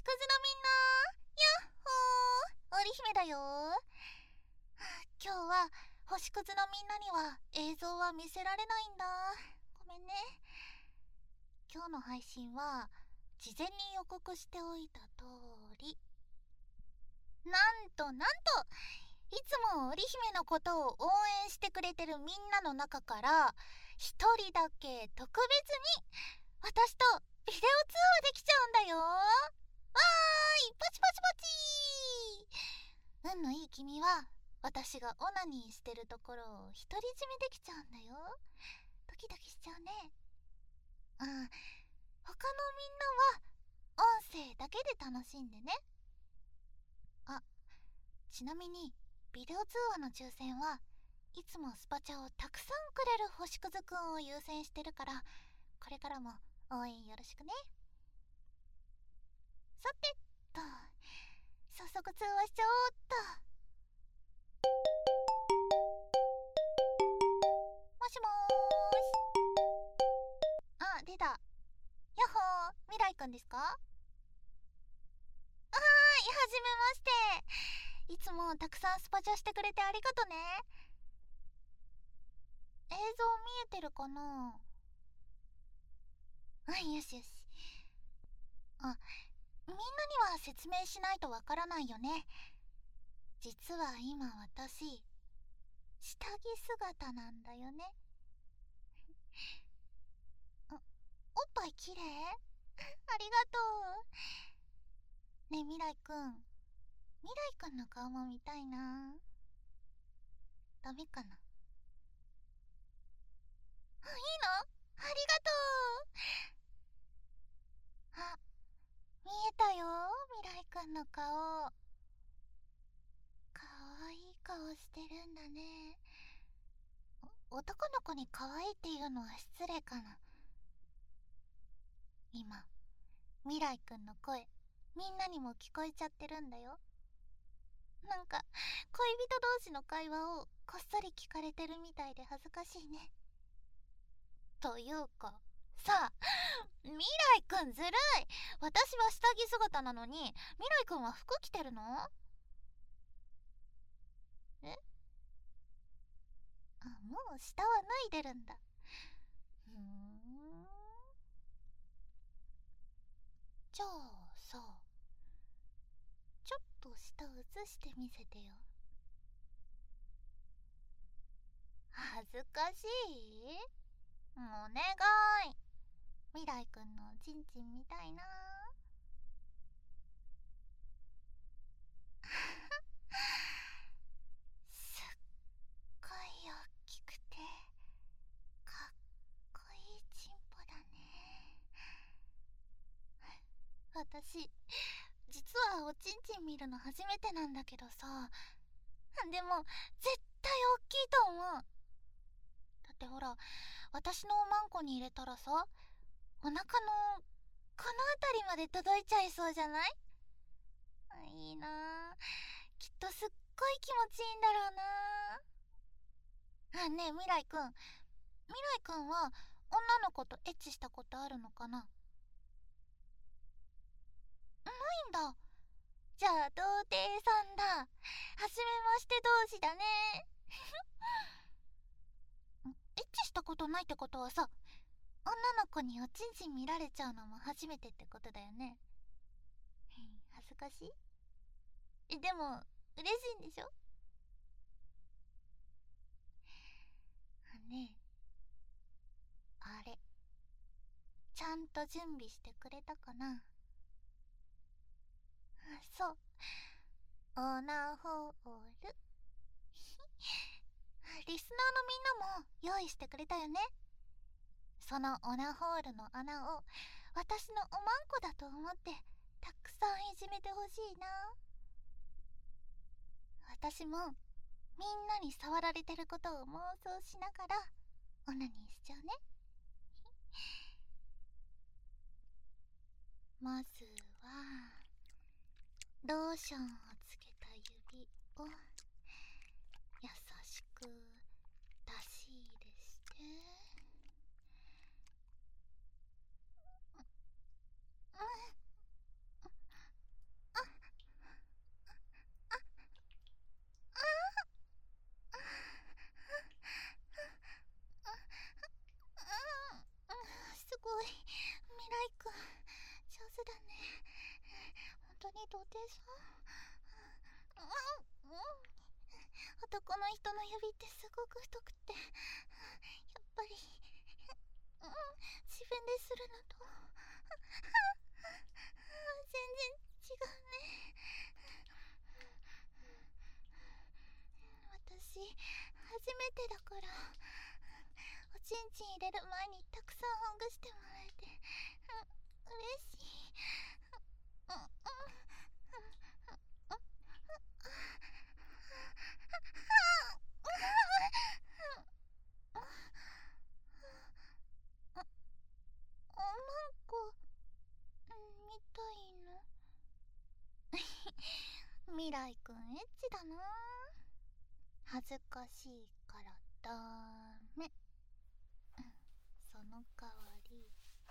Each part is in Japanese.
星屑のみんな、やっほー、織姫だよ。今日は星屑のみんなには映像は見せられないんだ。ごめんね。今日の配信は事前に予告しておいた通り、なんといつも織姫のことを応援してくれてるみんなの中から一人だけ特別に私とビデオ通話できちゃうんだよ。わーい、パチパチパチ。運のいい君は私がオナニーしてるところを独り占めできちゃうんだよ。ドキドキしちゃうね。他のみんなは音声だけで楽しんでね。ちなみにビデオ通話の抽選はいつもスパチャをたくさんくれる星屑くんを優先してるから、これからも応援よろしくね。さてと、早速通話しちゃおうっと。もしもーし。出た。やっほー、未来くんですか？はーい、はじめまして。いつもたくさんスパチャしてくれてありがとね。映像見えてるかな？よしよし。みんなには説明しないとわからないよね。実は今私、下着姿なんだよね。おっぱいきれい？ありがとう。ねえ未来くんの顔も見たいな。ダメかな？いいの？ありがとう。見えたよ、未来くんの顔。かわいい顔してるんだね。男の子に可愛いっていうのは失礼かな。今未来くんの声みんなにも聞こえちゃってるんだよ。なんか恋人同士の会話をこっそり聞かれてるみたいで恥ずかしいね。というかさあ、未来くんずるい。私は下着姿なのに未来くんは服着てるの？え？もう下は脱いでるんだ。じゃあさ、ちょっと下映してみせてよ。恥ずかしい？お願い。未来くんのチンチンみたいな。すっごい大きくてかっこいいチンポだね。私実はおちんちん見るの初めてなんだけどさ、でも絶対大きいと思う。だってほら、私のおまんこに入れたらさ、お腹のこの辺りまで届いちゃいそうじゃない？いいなぁ。きっとすっごい気持ちいいんだろうな。ねえ未来くんは女の子とエッチしたことあるのかな？ないんだ。じゃあ童貞さんだ。はじめまして同士だね。エッチしたことないってことはさ、女の子におちんちん見られちゃうのも初めてってことだよね。恥ずかしい？でも嬉しいんでしょ？ねえ、あれちゃんと準備してくれたかな？そう、オナホール。リスナーのみんなも用意してくれたよね。そのオナホールの穴を私のおまんこだと思ってたくさんいじめてほしいな。私もみんなに触られてることを妄想しながらオナニーしちゃうね。まずはローションをつけた指を優しく出し入れして、 だね。本当に童貞さん？男の人の指ってすごく太くて、やっぱり自分でするのと全然違うね。私初めてだから、おちんちん入れる前にたくさんほぐしてもらえて嬉しい。なんかみたいの。未来くんエッチだな。恥ずかしいからダメ。その代わり、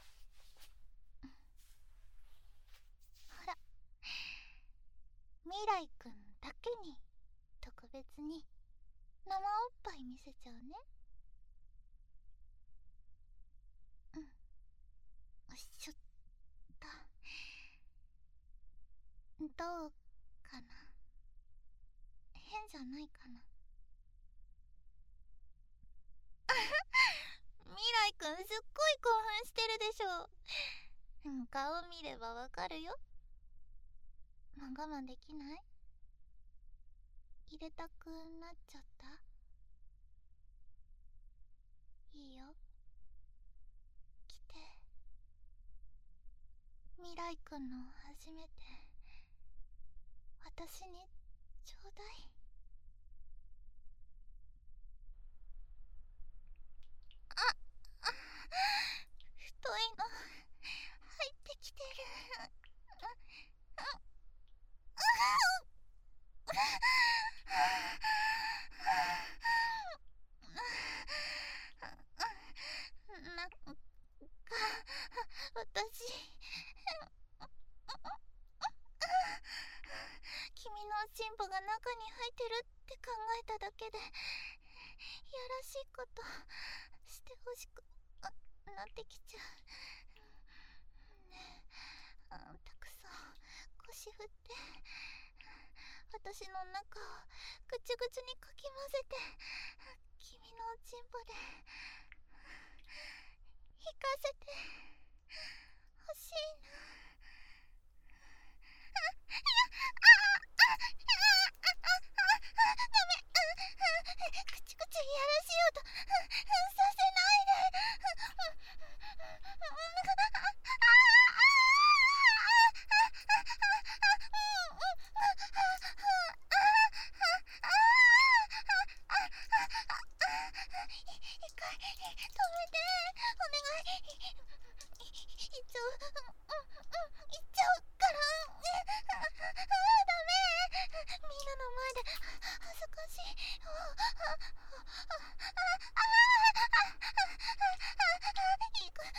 ほら、未来くんだけに特別に生おっぱい見せちゃうね。よいしょっと。どうかな？変じゃないかな？未来くんすっごい興奮してるでしょ。顔見ればわかるよ。もう我慢できない？入れたくなっちゃった？いいよ、来て。未来くんの初めて、私にちょうだい。太いの入ってきてる。なんか私、君のおちんぽが中に入ってるって考えただけで、いやらしいことしてほしくなってきちゃうね。たくさん腰振って、私の中をぐちゅぐちゅにかき混ぜて、君のおちんぽで引かせてほしいな。くちくちいやらしい音させないで。一回止めて、お願い。行っちゃう、行っちゃうから。ダメ、みんなの前で恥ずかしい。行く、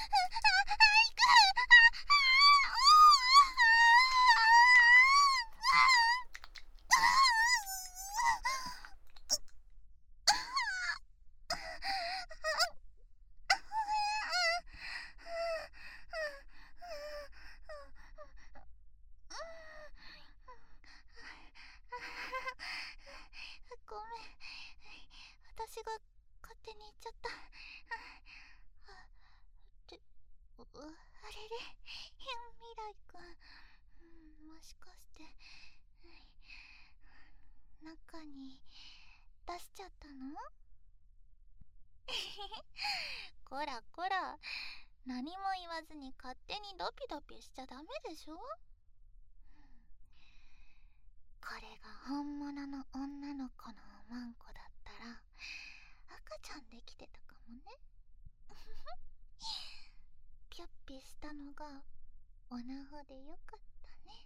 ごめん、私が勝手に言っちゃった。あれれ、未来くん、もしかして中に出しちゃったの？こらこら、何も言わずに勝手にドピドピしちゃダメでしょ。これが本物の女の子のおまんこだったら赤ちゃんできてたかもね。ピョッピしたのがおなほでよかったね。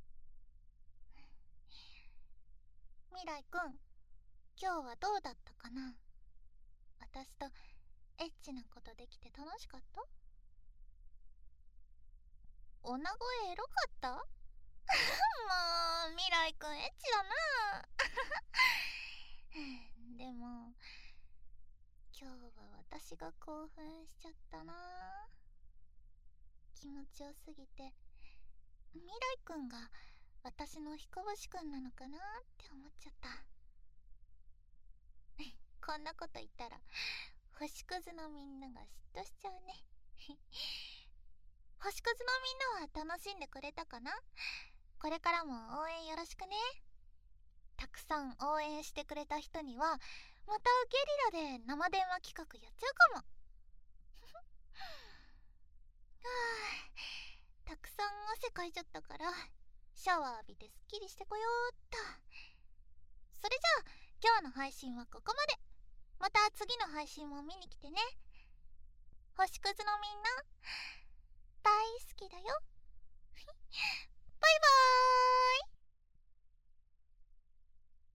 未来くん、今日はどうだったかな？私とエッチなことできて楽しかった？女声エロかった？もう未来くんエッチだな。でも今日は私が興奮しちゃったな。気持ちよすぎて未来くんが私の彦星くんなのかなって思っちゃった。こんなこと言ったら星屑のみんなが嫉妬しちゃうね。星屑のみんなは楽しんでくれたかな。これからも応援よろしくね。たくさん応援してくれた人にはまたゲリラで生電話企画やっちゃうかも。はあ、たくさん汗かいちゃったからシャワー浴びてすっきりしてこようっと。それじゃあ今日の配信はここまで。また次の配信も見に来てね。星屑のみんな大好きだよ。